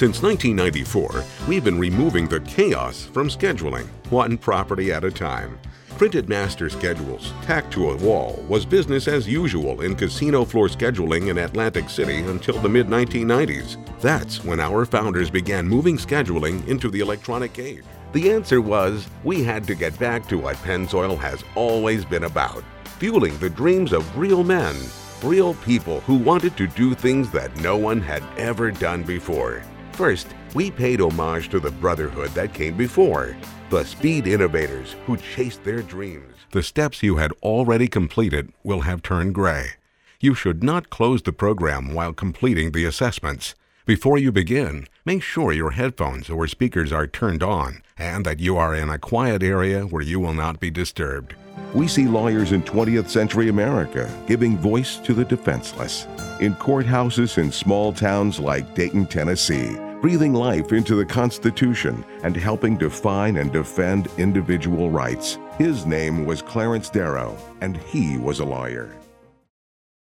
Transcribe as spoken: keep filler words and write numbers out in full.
Since nineteen ninety-four, we've been removing the chaos from scheduling, one property at a time. Printed master schedules tacked to a wall was business as usual in casino floor scheduling in Atlantic City until the mid nineteen nineties. That's when our founders began moving scheduling into the electronic age. The answer was, we had to get back to what Pennzoil has always been about, fueling the dreams of real men, real people who wanted to do things that no one had ever done before. First, we paid homage to the brotherhood that came before, the speed innovators who chased their dreams. The steps you had already completed will have turned gray. You should not close the program while completing the assessments. Before you begin, make sure your headphones or speakers are turned on and that you are in a quiet area where you will not be disturbed. We see lawyers in twentieth century America giving voice to the defenseless, in courthouses in small towns like Dayton, Tennessee, breathing life into the Constitution and helping define and defend individual rights. His name was Clarence Darrow, and he was a lawyer.